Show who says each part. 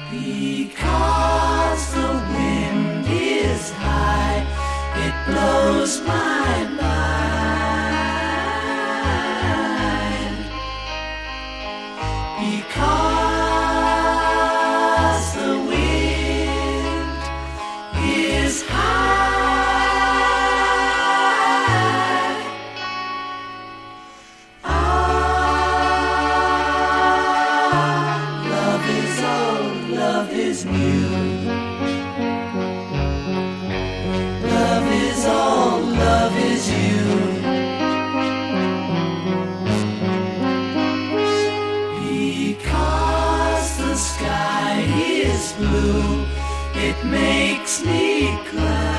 Speaker 1: Because the wind is high, it blows my mind. Because the wind is high. Love is old, love is new. Love is all, love is you. Because the sky is blue, it makes me cry.